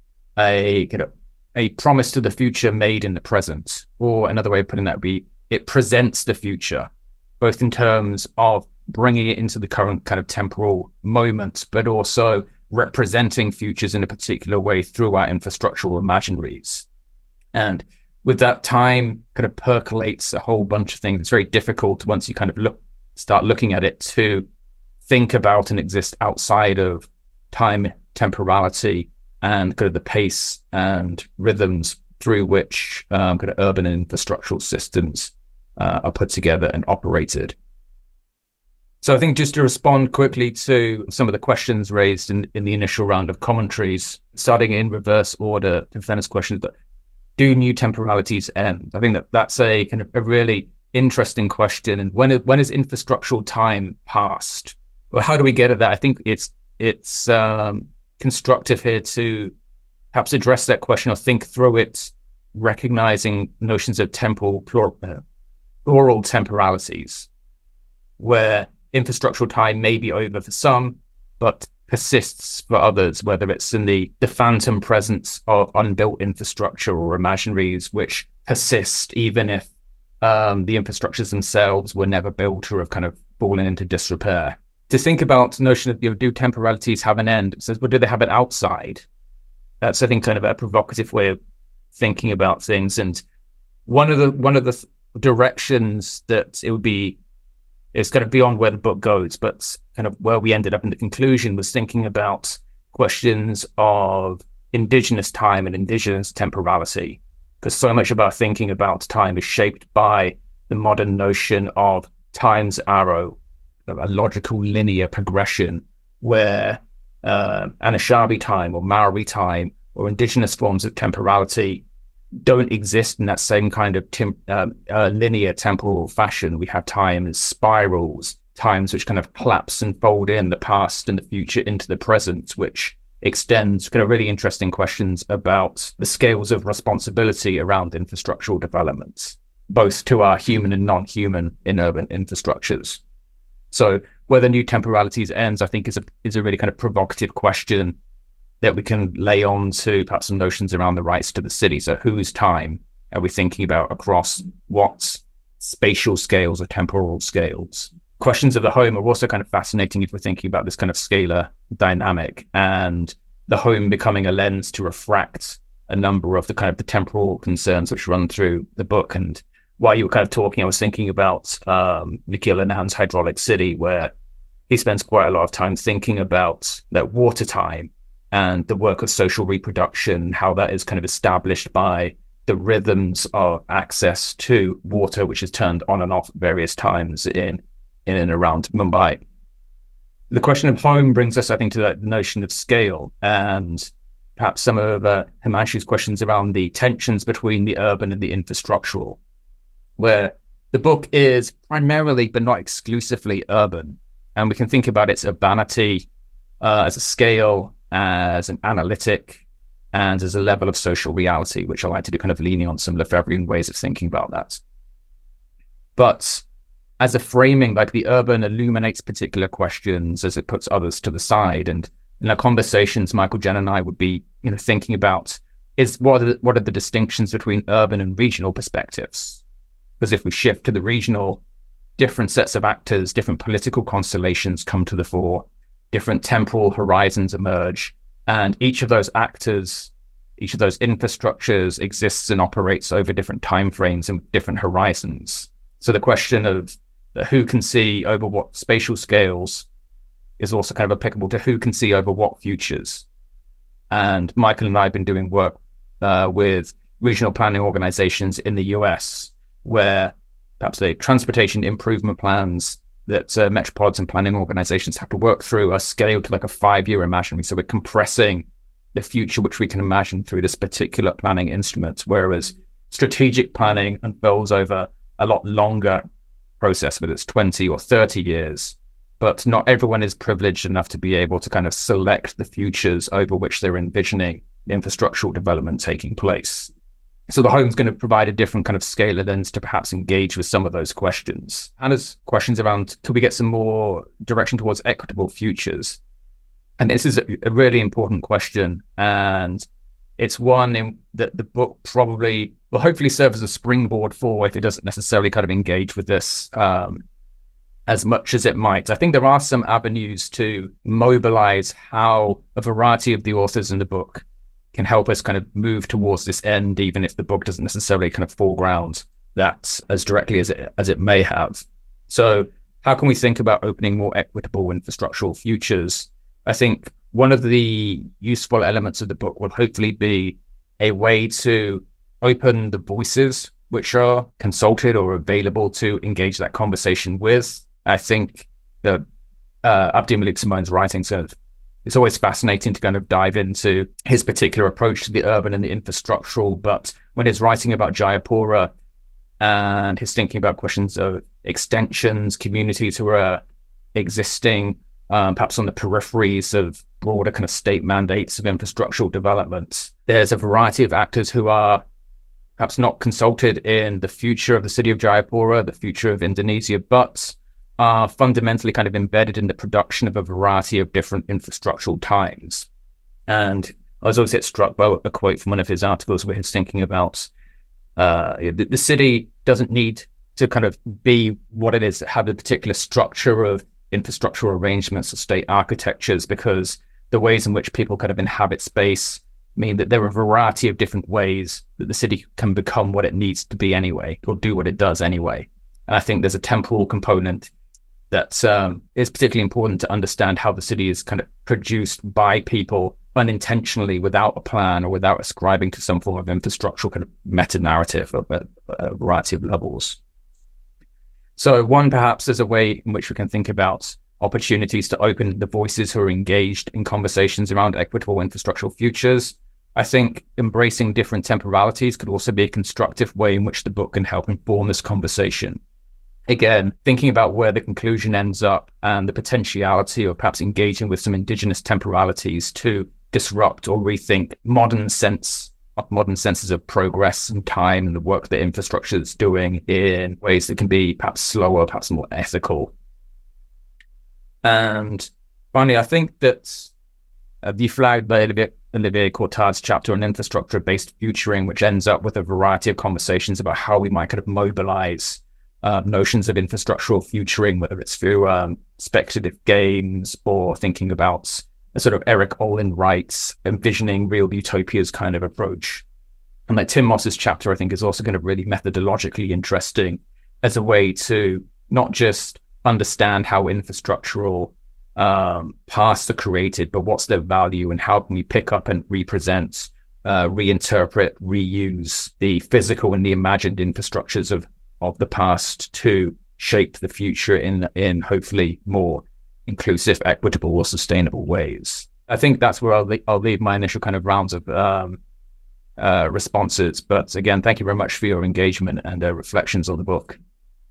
Speaker 7: a kind of a promise to the future made in the present, or another way of putting that would be it presents the future, both in terms of bringing it into the current kind of temporal moment, but also representing futures in a particular way through our infrastructural imaginaries. And with that, time kind of percolates a whole bunch of things. It's very difficult once you kind of look, start looking at it, to think about and exist outside of time, temporality, and kind of the pace and rhythms through which um, kind of urban and infrastructural systems uh, are put together and operated. So I think just to respond quickly to some of the questions raised in, in the initial round of commentaries, starting in reverse order to Fenner's question, do new temporalities end? I think that that's a kind of a really interesting question. And when when is infrastructural time past? Well, how do we get at that? I think it's it's um, constructive here to perhaps address that question or think through it, recognizing notions of temporal plural, uh, plural temporalities, where infrastructural time may be over for some, but persists for others, whether it's in the, the phantom presence of unbuilt infrastructure or imaginaries which persist even if um, the infrastructures themselves were never built or have kind of fallen into disrepair. To think about the notion of, you know, do temporalities have an end? It says, well, do they have it outside? That's, I think, kind of a provocative way of thinking about things. And one of the one of the th- directions that it would be is kind of beyond where the book goes, but kind of where we ended up in the conclusion was thinking about questions of indigenous time and indigenous temporality, because so much of our thinking about time is shaped by the modern notion of time's arrow, a logical linear progression where uh, Anishinaabe time or Maori time or indigenous forms of temporality don't exist in that same kind of tim- uh, uh, linear temporal fashion. We have time as spirals, times which kind of collapse and fold in the past and the future into the present, which extends kind of really interesting questions about the scales of responsibility around infrastructural developments, both to our human and non-human in urban infrastructures. So whether new temporalities ends, I think, is a is a really kind of provocative question that we can lay on to perhaps some notions around the rights to the city. So whose time are we thinking about across what spatial scales or temporal scales? Questions of the home are also kind of fascinating if we're thinking about this kind of scalar dynamic and the home becoming a lens to refract a number of the kind of the temporal concerns which run through the book. And while you were kind of talking, I was thinking about um, Nikhil Anand's Hydraulic City, where he spends quite a lot of time thinking about that water time and the work of social reproduction, how that is kind of established by the rhythms of access to water, which is turned on and off at various times in in and around Mumbai. The question of home brings us, I think, to that notion of scale, and perhaps some of uh, Himanshu's questions around the tensions between the urban and the infrastructural, where the book is primarily, but not exclusively, urban. And we can think about its urbanity uh, as a scale, as an analytic, and as a level of social reality, which I like to do, kind of leaning on some Lefebvrean ways of thinking about that. But as a framing, like the urban illuminates particular questions as it puts others to the side. And in our conversations, Michael, Jen, and I would be, you know, thinking about is what are the, what are the distinctions between urban and regional perspectives? Because if we shift to the regional, different sets of actors, different political constellations come to the fore, different temporal horizons emerge, and each of those actors, each of those infrastructures exists and operates over different timeframes and different horizons. So the question of who can see over what spatial scales is also kind of applicable to who can see over what futures. And Michael and I have been doing work uh, with regional planning organizations in the U S, where perhaps the transportation improvement plans that uh, metropolitan planning organizations have to work through are scaled to like a five-year imaginary. So we're compressing the future which we can imagine through this particular planning instrument, whereas strategic planning unfolds over a lot longer process, whether it's twenty or thirty years, but not everyone is privileged enough to be able to kind of select the futures over which they're envisioning infrastructural development taking place. So the home's going to provide a different kind of scalar lens to perhaps engage with some of those questions. Hannah's questions around, could we get some more direction towards equitable futures? And this is a, a really important question. And it's one in that the book probably will hopefully serve as a springboard for if it doesn't necessarily kind of engage with this um, as much as it might. I think there are some avenues to mobilize how a variety of the authors in the book can help us kind of move towards this end, even if the book doesn't necessarily kind of foreground that as directly as it, as it may have. So how can we think about opening more equitable infrastructural futures? I think one of the useful elements of the book will hopefully be a way to open the voices which are consulted or available to engage that conversation with. I think that uh, Abdi Malik Simone's writing sort of, it's always fascinating to kind of dive into his particular approach to the urban and the infrastructural, but when he's writing about Jayapura and he's thinking about questions of extensions, communities who are existing um, perhaps on the peripheries of broader kind of state mandates of infrastructural development, there's a variety of actors who are perhaps not consulted in the future of the city of Jayapura, the future of Indonesia, but are fundamentally kind of embedded in the production of a variety of different infrastructural times. And I was always struck by a quote from one of his articles where he's thinking about uh, the, the city doesn't need to kind of be what it is, have a particular structure of infrastructural arrangements or state architectures, because the ways in which people kind of inhabit space mean that there are a variety of different ways that the city can become what it needs to be anyway, or do what it does anyway. And I think there's a temporal component that um, is particularly important to understand how the city is kind of produced by people unintentionally, without a plan or without ascribing to some form of infrastructural kind of meta-narrative of a, a variety of levels. So one, perhaps, is a way in which we can think about opportunities to open the voices who are engaged in conversations around equitable infrastructural futures. I think embracing different temporalities could also be a constructive way in which the book can help inform this conversation. again, thinking about where the conclusion ends up and the potentiality of perhaps engaging with some indigenous temporalities to disrupt or rethink modern sense modern senses of progress and time and the work that infrastructure is doing in ways that can be perhaps slower, perhaps more ethical. And finally, I think that uh, you flagged the Olivier, Olivier Courtad's chapter on infrastructure-based futuring, which ends up with a variety of conversations about how we might kind of mobilize uh, notions of infrastructural futuring, whether it's through um, speculative games or thinking about a sort of Eric Olin Wright's envisioning real utopias kind of approach. And like Tim Moss's chapter, I think, is also kind of really methodologically interesting as a way to not just understand how infrastructural um, paths are created, but what's their value and how can we pick up and represent, uh, reinterpret, reuse the physical and the imagined infrastructures of, of the past to shape the future in, in hopefully more inclusive, equitable, or sustainable ways. I think that's where I'll, le- I'll leave my initial kind of rounds of um, uh, responses. But again, thank you very much for your engagement and uh, reflections on the book.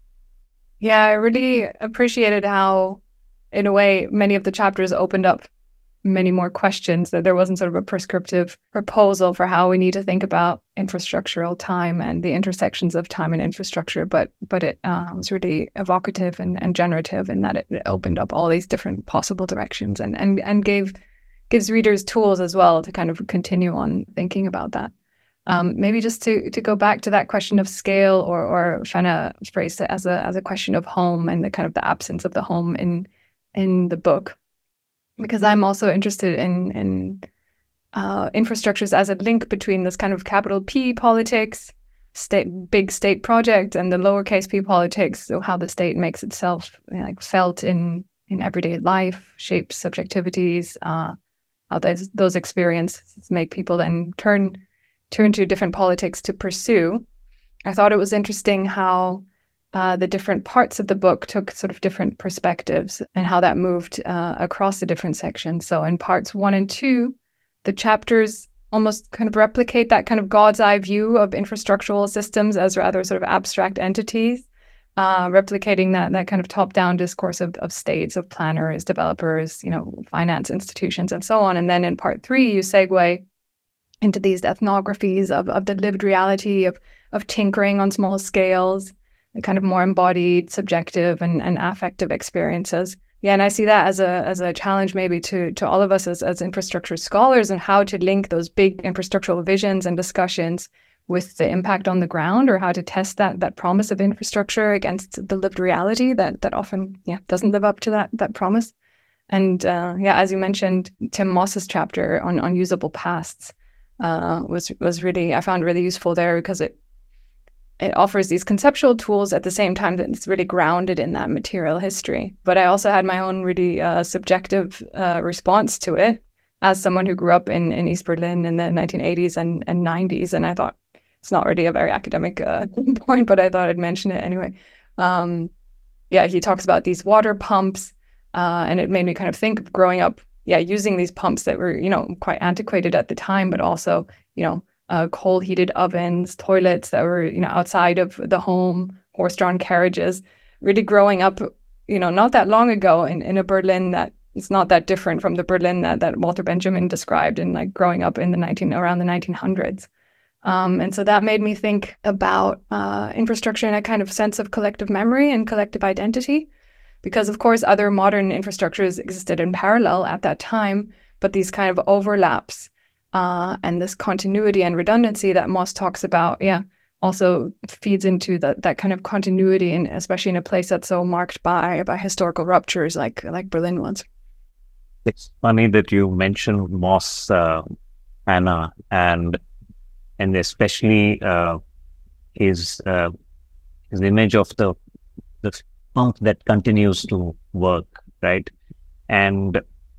Speaker 4: Yeah, I really appreciated how, in a way, many of the chapters opened up many more questions, that there wasn't sort of a prescriptive proposal for how we need to think about infrastructural time and the intersections of time and infrastructure, but but it uh, was really evocative and, and generative in that it, it opened up all these different possible directions and, and, and gave gives readers tools as well to kind of continue on thinking about that. Um, maybe just to to go back to that question of scale, or or Fenna phrased it as a as a question of home and the kind of the absence of the home in in the book. Because I'm also interested in in uh, infrastructures as a link between this kind of capital P politics, state big state project, and the lowercase p politics. So how the state makes itself, you know, like felt in in everyday life, shapes subjectivities, uh, how those those experiences make people then turn turn to different politics to pursue. I thought it was interesting how Uh, the different parts of the book took sort of different perspectives and how that moved uh, across the different sections. So in parts one and two, the chapters almost kind of replicate that kind of God's eye view of infrastructural systems as rather sort of abstract entities, uh, replicating that that kind of top-down discourse of, of states, of planners, developers, you know, finance institutions, and so on. And then in part three, you segue into these ethnographies of, of the lived reality of of tinkering on small scales, the kind of more embodied, subjective, and, and affective experiences. Yeah, and I see that as a as a challenge maybe to to all of us as, as infrastructure scholars, and how to link those big infrastructural visions and discussions with the impact on the ground, or how to test that that promise of infrastructure against the lived reality that that often yeah doesn't live up to that that promise. And uh, yeah, as you mentioned, Tim Moss's chapter on on usable pasts uh, was was really I found really useful there, because it It offers these conceptual tools at the same time that it's really grounded in that material history. But I also had my own really uh, subjective uh, response to it as someone who grew up in, in East Berlin in the nineteen eighties and, and nineties. And I thought, it's not really a very academic uh, point, but I thought I'd mention it anyway. Um, yeah, he talks about these water pumps, uh, and it made me kind of think of growing up, yeah, using these pumps that were, you know, quite antiquated at the time, but also, you know, Uh, coal-heated ovens, toilets that were, you know, outside of the home, horse-drawn carriages. Really growing up, you know, not that long ago in, in a Berlin that is not that different from the Berlin that, that Walter Benjamin described in like growing up in the nineteen around the nineteen hundreds. Um, and so that made me think about uh, infrastructure in a kind of sense of collective memory and collective identity, because of course other modern infrastructures existed in parallel at that time, but these kind of overlaps Uh, and this continuity and redundancy that Moss talks about, yeah, also feeds into the, that kind of continuity, and especially in a place that's so marked by by historical ruptures like like Berlin was.
Speaker 5: It's funny that you mentioned Moss, uh, Anna, and and especially uh, his uh, his image of the the pump that continues to work, right? And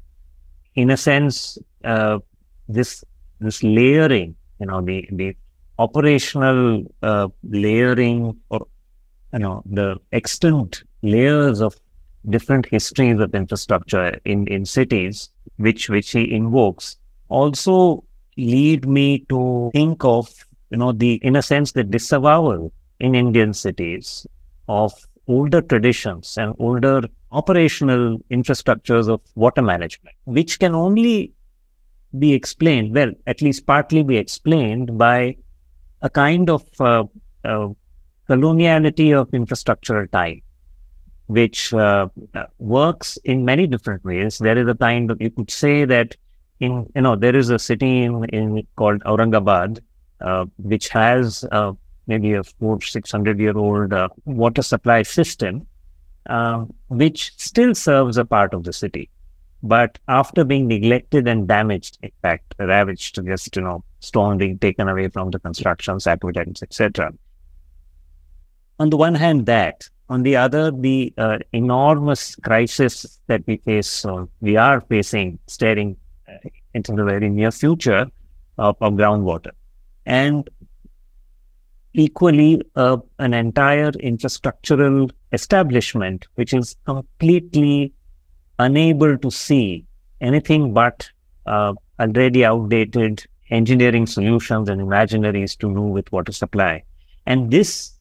Speaker 5: in a sense, uh, this this layering, you know, the the operational uh, layering, or you know, the extant layers of different histories of infrastructure in in cities, which which he invokes, also lead me to think of, you know, the in a sense the disavowal in Indian cities of older traditions and older operational infrastructures of water management, which can only be explained, well, at least partly be explained by a kind of uh, uh, coloniality of infrastructural time, which uh, works in many different ways. There is a kind of, you could say that in, you know, there is a city in, in called Aurangabad, uh, which has uh, maybe a four, six hundred year old uh, water supply system, uh, which still serves a part of the city. But after being neglected and damaged, in fact, ravaged, just, you know, stone being taken away from the constructions, aqueducts, et cetera. On the one hand, that. On the other, the uh, enormous crisis that we face, uh, we are facing, staring uh, into the very near future of, of groundwater. And equally, uh, an entire infrastructural establishment, which is completely unable to see anything but uh, already outdated engineering solutions and imaginaries to do with water supply. And this,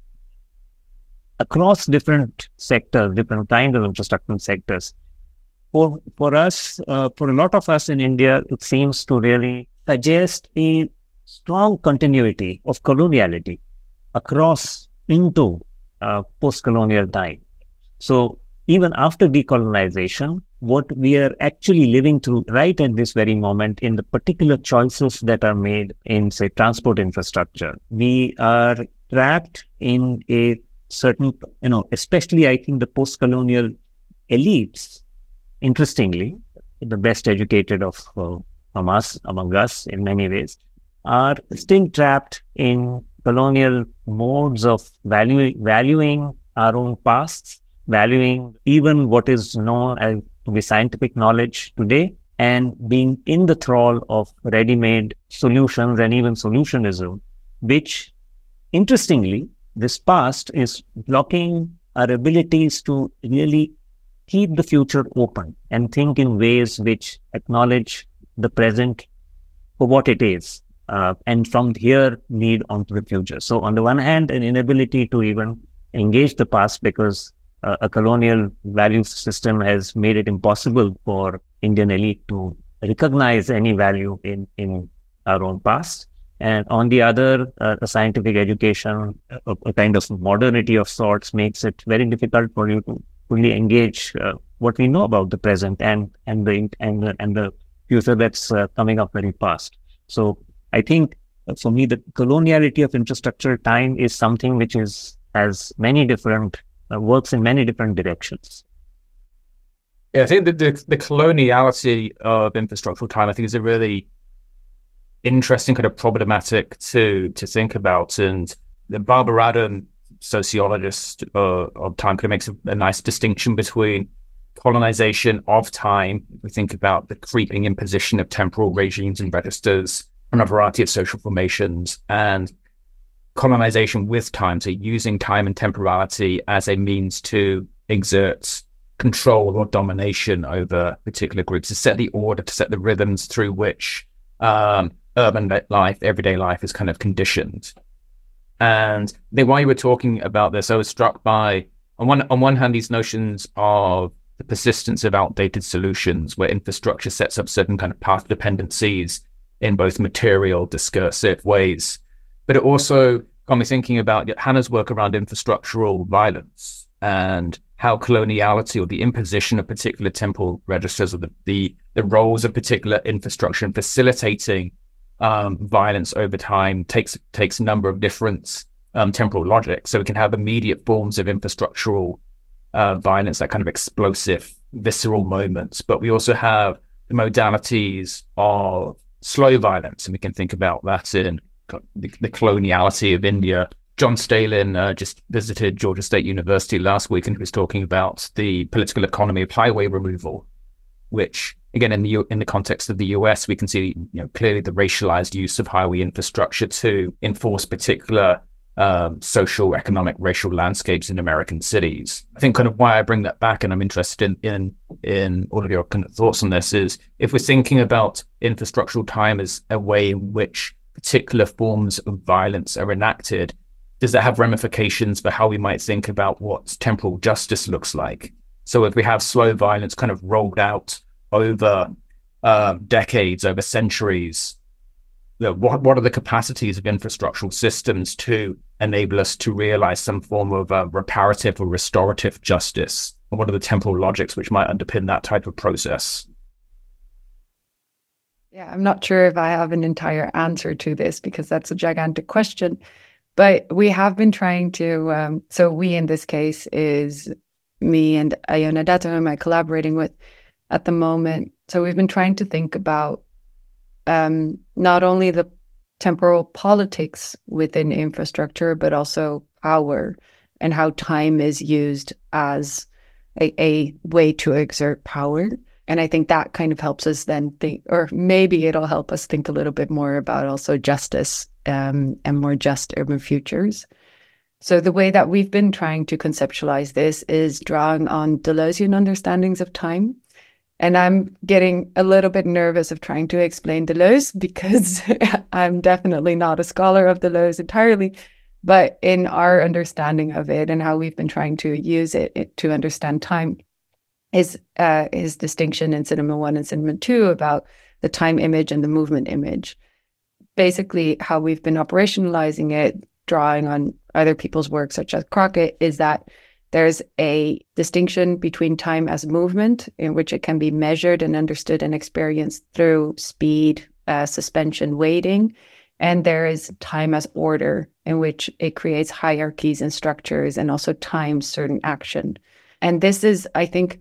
Speaker 5: across different sectors, different kinds of infrastructural sectors, for for us, uh, for a lot of us in India, it seems to really suggest a strong continuity of coloniality across into uh, post-colonial time. So even after decolonization, what we are actually living through right at this very moment in the particular choices that are made in, say, transport infrastructure, we are trapped in a certain, you know, especially I think the post-colonial elites, interestingly, the best educated of uh, from us, among us in many ways, are still trapped in colonial modes of value, valuing our own pasts, valuing even what is known as to be scientific knowledge today, and being in the thrall of ready-made solutions and even solutionism, which, interestingly, this past is blocking our abilities to really keep the future open and think in ways which acknowledge the present for what it is, uh, and from here lead on to the future. So on the one hand, an inability to even engage the past because uh, a colonial value system has made it impossible for Indian elite to recognize any value in, in our own past. And on the other, uh, a scientific education, a, a kind of modernity of sorts, makes it very difficult for you to fully engage uh, what we know about the present and and the and the, and the future that's uh, coming up very fast. So I think uh, for me, the coloniality of infrastructure time is something which is has many different uh, works in many different directions.
Speaker 7: Yeah, I think that the, the coloniality of infrastructural time, I think, is a really interesting kind of problematic to to think about. And the Barbara Adam, sociologist uh, of time, kind of makes a, a nice distinction between colonization of time. We think about the creeping imposition of temporal regimes and registers on a variety of social formations, and colonization with time, so using time and temporality as a means to exert control or domination over particular groups, to set the order, to set the rhythms through which um, urban life, everyday life is kind of conditioned. And then while you were talking about this, I was struck by, on one on one hand, these notions of the persistence of outdated solutions, where infrastructure sets up certain kind of path dependencies in both material, discursive ways. But it also got me thinking about Hannah's work around infrastructural violence and how coloniality, or the imposition of particular temporal registers, or the, the, the roles of particular infrastructure in facilitating um, violence over time takes takes a number of different um, temporal logic. So we can have immediate forms of infrastructural uh, violence, that kind of explosive, visceral moments. But we also have the modalities of slow violence, and we can think about that in the, the coloniality of India. John Stalin uh, just visited Georgia State University last week, and he was talking about the political economy of highway removal, which, again, in the U- in the context of the U S, we can see, you know, clearly the racialized use of highway infrastructure to enforce particular um, social, economic, racial landscapes in American cities. I think kind of why I bring that back, and I'm interested in in, in all of your kind of thoughts on this, is if we're thinking about infrastructural time as a way in which particular forms of violence are enacted, does that have ramifications for how we might think about what temporal justice looks like? So if we have slow violence kind of rolled out over uh, decades, over centuries, you know, what, what are the capacities of infrastructural systems to enable us to realize some form of uh, reparative or restorative justice? And what are the temporal logics which might underpin that type of process?
Speaker 6: Yeah, I'm not sure if I have an entire answer to this because that's a gigantic question. But we have been trying to, um, so we in this case is me and Iona Dato, who I'm collaborating with at the moment. So we've been trying to think about um, not only the temporal politics within infrastructure, but also power and how time is used as a, a way to exert power. And I think that kind of helps us then think, or maybe it'll help us think a little bit more about also justice um, and more just urban futures. So the way that we've been trying to conceptualize this is drawing on Deleuzean understandings of time. And I'm getting a little bit nervous of trying to explain Deleuze because I'm definitely not a scholar of Deleuze entirely. But in our understanding of it and how we've been trying to use it, it to understand time, is uh, his distinction in Cinema One and Cinema Two about the time image and the movement image. Basically, how we've been operationalizing it, drawing on other people's work, such as Crockett, is that there's a distinction between time as movement, in which it can be measured and understood and experienced through speed, uh, suspension, weighting. And there is time as order, in which it creates hierarchies and structures and also times certain action. And this is, I think,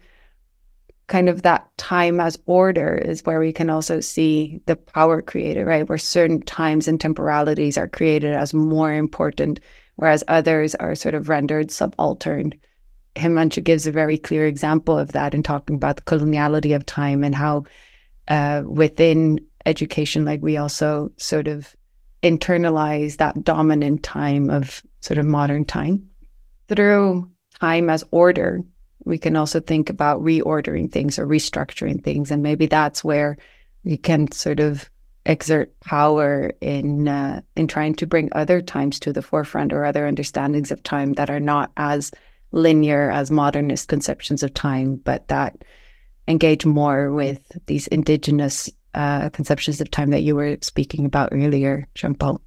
Speaker 6: kind of that time as order is where we can also see the power created, right? Where certain times and temporalities are created as more important, whereas others are sort of rendered subaltern. Himanshu gives a very clear example of that in talking about the coloniality of time and how uh, within education, like we also sort of internalize that dominant time of sort of modern time. Through time as order, we can also think about reordering things or restructuring things. And maybe that's where we can sort of exert power in uh, in trying to bring other times to the forefront or other understandings of time that are not as linear as modernist conceptions of time, but that engage more with these indigenous uh, conceptions of time that you were speaking about earlier, Jean-Paul.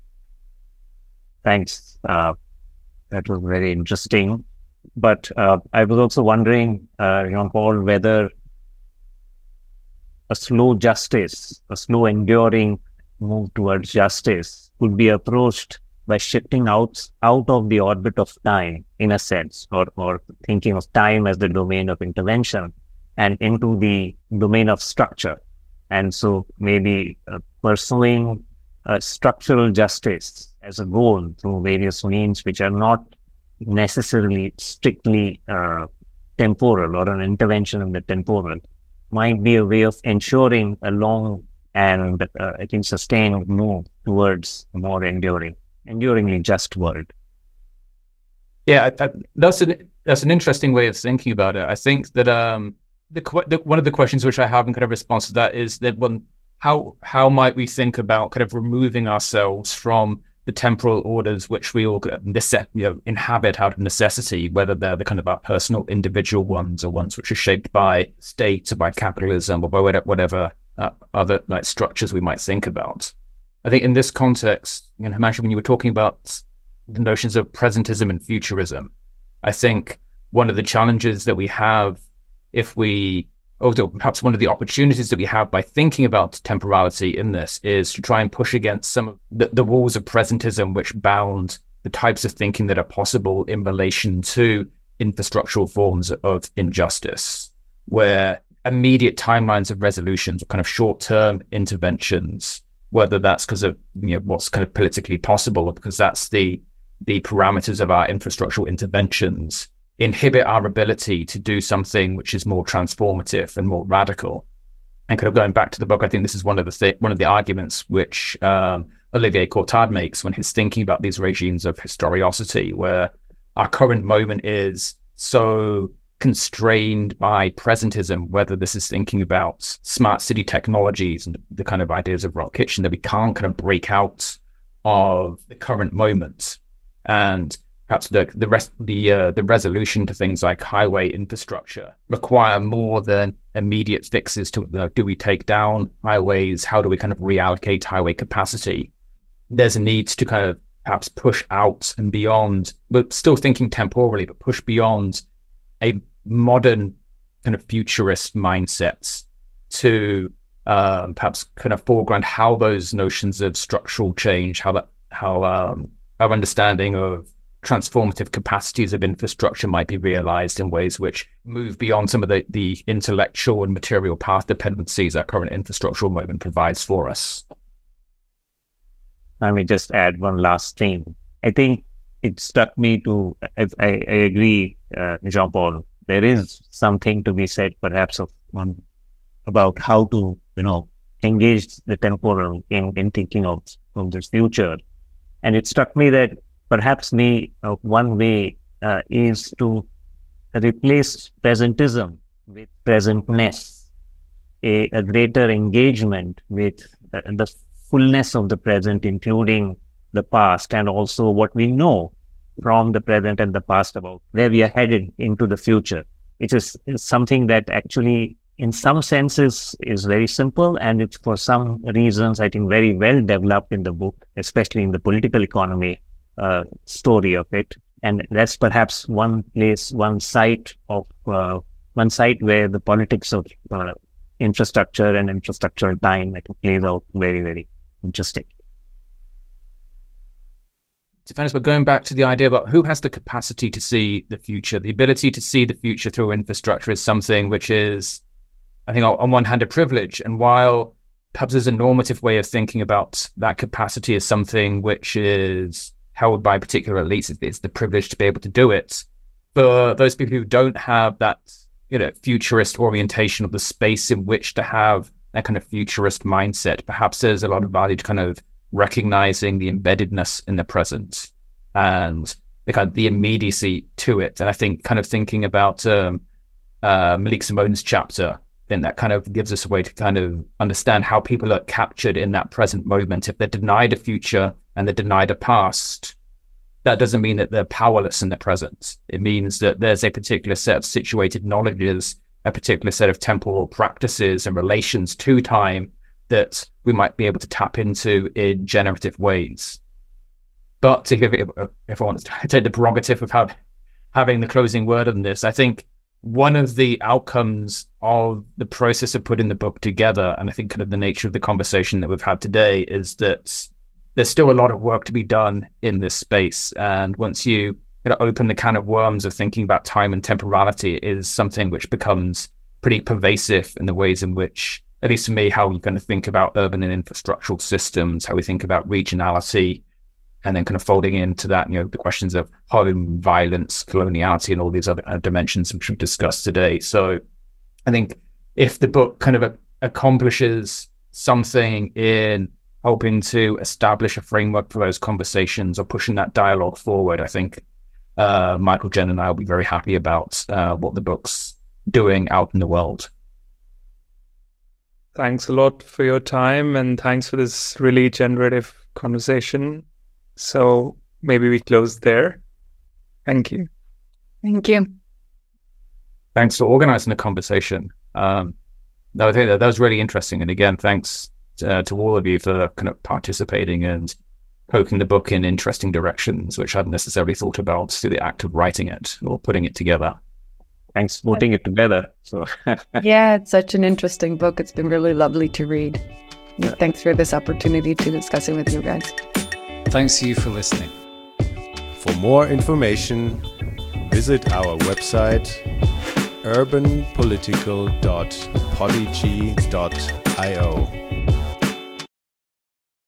Speaker 5: Thanks. Uh, that was very interesting. But uh, I was also wondering, uh, Jean-Paul, whether a slow justice, a slow enduring move towards justice could be approached by shifting out, out of the orbit of time, in a sense, or, or thinking of time as the domain of intervention and into the domain of structure. And so maybe uh, pursuing uh, structural justice as a goal through various means which are not necessarily strictly uh, temporal or an intervention in the temporal might be a way of ensuring a long and uh, I think sustained move towards a more enduring, enduringly just world.
Speaker 7: Yeah, I, I, that's an that's an interesting way of thinking about it. I think that um the, the one of the questions which I have in kind of response to that is that one how how might we think about kind of removing ourselves from the temporal orders which we all nece- you know, inhabit out of necessity, whether they're the kind of our personal individual ones or ones which are shaped by states or by capitalism or by whatever, whatever uh, other like structures we might think about. I think in this context, you know, Himanshu, when you were talking about the notions of presentism and futurism, I think one of the challenges that we have if we or perhaps one of the opportunities that we have by thinking about temporality in this is to try and push against some of the, the walls of presentism which bound the types of thinking that are possible in relation to infrastructural forms of injustice, where immediate timelines of resolutions, kind of short-term interventions, whether that's because of you know what's kind of politically possible or because that's the the parameters of our infrastructural interventions, inhibit our ability to do something which is more transformative and more radical. And kind of going back to the book, I think this is one of the th- one of the arguments which um, Olivier Courtade makes when he's thinking about these regimes of historiosity, where our current moment is so constrained by presentism, whether this is thinking about smart city technologies and the kind of ideas of Rock Kitchen, that we can't kind of break out of the current moment. and perhaps the the rest the uh, the resolution to things like highway infrastructure require more than immediate fixes to uh, do we take down highways? How do we kind of reallocate highway capacity? There's a need to kind of perhaps push out and beyond, but still thinking temporally, but push beyond a modern kind of futurist mindsets to um, perhaps kind of foreground how those notions of structural change, how that, how um, our understanding of transformative capacities of infrastructure might be realized in ways which move beyond some of the, the intellectual and material path dependencies our current infrastructural moment provides for us.
Speaker 5: Let me just add one last thing. I think it struck me to, I, I, I agree, uh, Jean-Paul, there is something to be said perhaps of one about how to, you know, engage the temporal in, in thinking of, of the future. And it struck me that perhaps me, uh, one way uh, is to replace presentism with presentness, a, a greater engagement with uh, the fullness of the present, including the past, and also what we know from the present and the past about where we are headed into the future, which is, is something that actually in some senses is very simple, and it's for some reasons, I think, very well developed in the book, especially in the political economy uh, story of it. And that's perhaps one place, one site of, uh, one site where the politics of uh, infrastructure and infrastructural time, I think, plays out very, very interesting.
Speaker 7: Stefanos, but going back to the idea about who has the capacity to see the future, the ability to see the future through infrastructure is something which is, I think, on one hand, a privilege. And while perhaps there's a normative way of thinking about that capacity as something which is held by particular elites, it's the privilege to be able to do it. For those people who don't have that, you know, futurist orientation of the space in which to have that kind of futurist mindset, perhaps there's a lot of value to kind of recognizing the embeddedness in the present and the kind of the immediacy to it. And I think kind of thinking about um, uh, Malik Simone's chapter, then that kind of gives us a way to kind of understand how people are captured in that present moment. If they're denied a future and they're denied a past, that doesn't mean that they're powerless in the present. It means that there's a particular set of situated knowledges, a particular set of temporal practices and relations to time that we might be able to tap into in generative ways. But if, if, if I want to take the prerogative of have, having the closing word on this, I think one of the outcomes of the process of putting the book together, and I think kind of the nature of the conversation that we've had today, is that there's still a lot of work to be done in this space. And once you kind of open the can of worms of thinking about time and temporality, it is something which becomes pretty pervasive in the ways in which, at least for me, how we kind of think about urban and infrastructural systems, how we think about regionality, and then kind of folding into that, you know, the questions of home, violence, coloniality, and all these other uh, dimensions which we've discussed today. So I think if the book kind of a- accomplishes something in helping to establish a framework for those conversations or pushing that dialogue forward, I think uh, Michael, Jen, and I will be very happy about uh, what the book's doing out in the world.
Speaker 3: Thanks a lot for your time, and thanks for this really generative conversation. So maybe we close there. Thank you.
Speaker 4: Thank you.
Speaker 7: Thanks for organizing the conversation. Um, no, I think that, that was really interesting. And again, thanks uh, to all of you for kind of participating and poking the book in interesting directions, which I hadn't necessarily thought about through the act of writing it or putting it together.
Speaker 5: Thanks for putting it together. So
Speaker 6: Yeah, it's such an interesting book. It's been really lovely to read. Yeah. Thanks for this opportunity to discuss it with you guys.
Speaker 1: Thanks to you for listening.
Speaker 8: For more information, visit our website urban political dot podigy dot io.